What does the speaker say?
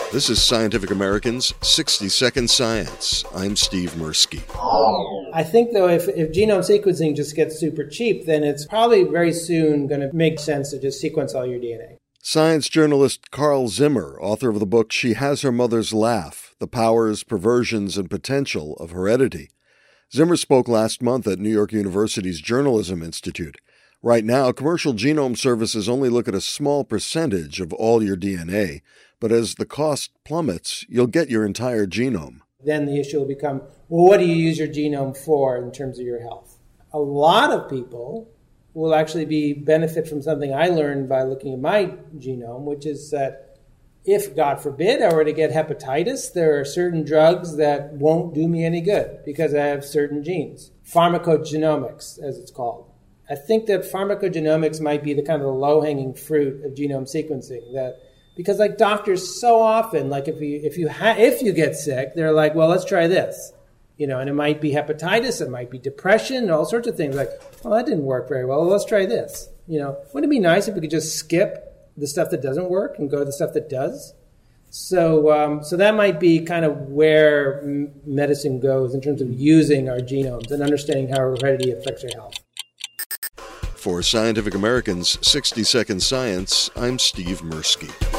This is Scientific American's 60-Second Science. I'm Steve Mirsky. I think, though, if genome sequencing just gets super cheap, then it's probably very soon going to make sense to just sequence all your DNA. Science journalist Carl Zimmer, author of the book She Has Her Mother's Laugh, The Powers, Perversions, and Potential of Heredity. Zimmer spoke last month at New York University's Journalism Institute. Right now, commercial genome services only look at a small percentage of all your DNA, but as the cost plummets, you'll get your entire genome. Then the issue will become, well, what do you use your genome for in terms of your health? A lot of people will actually benefit from something I learned by looking at my genome, which is that if, God forbid, I were to get hepatitis, there are certain drugs that won't do me any good because I have certain genes. Pharmacogenomics, as it's called. I think that pharmacogenomics might be the kind of the low-hanging fruit of genome sequencing. Because like doctors so often, like if you get sick, they're like, well, let's try this. And it might be hepatitis, it might be depression, all sorts of things. Like, well, that didn't work very well. Let's try this. Wouldn't it be nice if we could just skip the stuff that doesn't work and go to the stuff that does? So that might be kind of where medicine goes in terms of using our genomes and understanding how heredity affects our health. For Scientific American's 60-Second Science, I'm Steve Mirsky.